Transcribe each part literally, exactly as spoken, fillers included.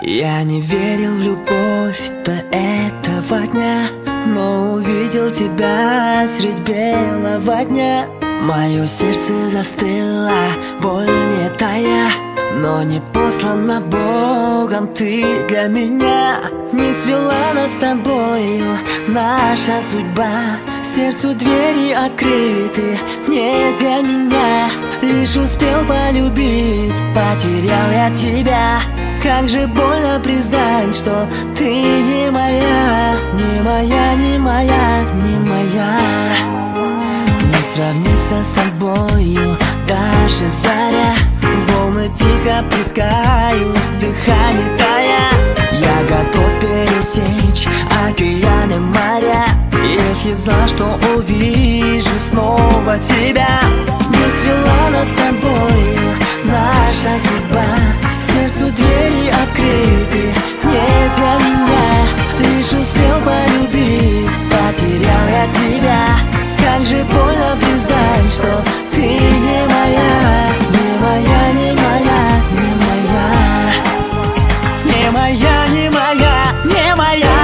Я не верил в любовь до этого дня, но увидел тебя средь белого дня. Мое сердце застыло, боль не тая, но не послана Богом ты для меня. Не свела нас с тобою наша судьба, сердцу двери открыты не для меня. Лишь успел полюбить, потерял я тебя. Как же больно признать, что ты не моя, не моя, не моя, не моя. Не сравнится с тобою даже заря, волны тихо плескают, дыхание тая. Я готов пересечь океаны, моря, если б знал, что увижу снова тебя. Не свела нас с тобою наша судьба, сердцу двери открыты не для меня. Лишь успел полюбить, потерял я тебя. Как же больно признать, что ты не моя, не моя, не моя, не моя, не моя, не моя, не моя.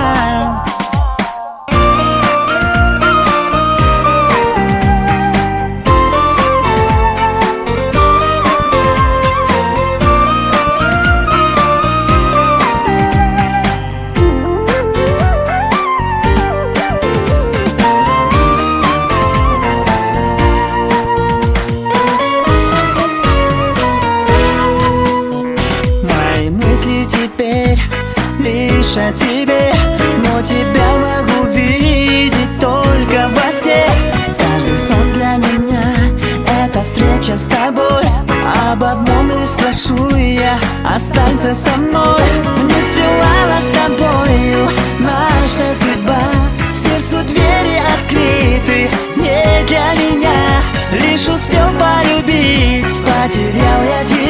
Теперь лишь о тебе, но тебя могу видеть только во сне. Каждый сон для меня — это встреча с тобой. Об одном лишь прошу я: останься со мной. Не свела нас с тобою наша судьба, сердцу двери открыты не для меня. Лишь успел полюбить, потерял я тебя.